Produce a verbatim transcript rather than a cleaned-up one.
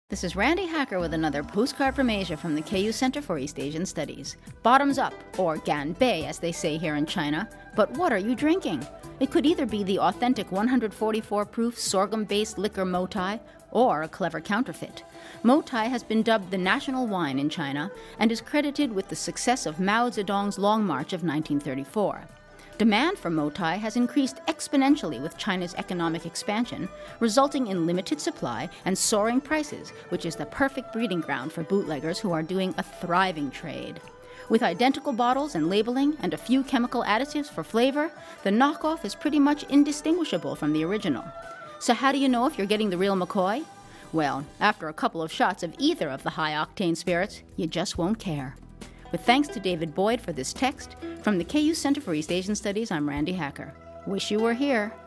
This is Randy Hacker with another postcard from Asia from the K U Center for East Asian Studies. Bottoms up, or ganbei as they say here in China. But what are you drinking? It could either be the authentic one hundred forty-four proof sorghum-based liquor Moutai, or a clever counterfeit. Moutai has been dubbed the national wine in China and is credited with the success of Mao Zedong's Long March of nineteen thirty-four. Demand for Moutai has increased exponentially with China's economic expansion, resulting in limited supply and soaring prices, which is the perfect breeding ground for bootleggers who are doing a thriving trade. With identical bottles and labeling and a few chemical additives for flavor, the knockoff is pretty much indistinguishable from the original. So how do you know if you're getting the real McCoy? Well, after a couple of shots of either of the high-octane spirits, you just won't care. With thanks to David Boyd for this text, from the K U Center for East Asian Studies, I'm Randy Hacker. Wish you were here.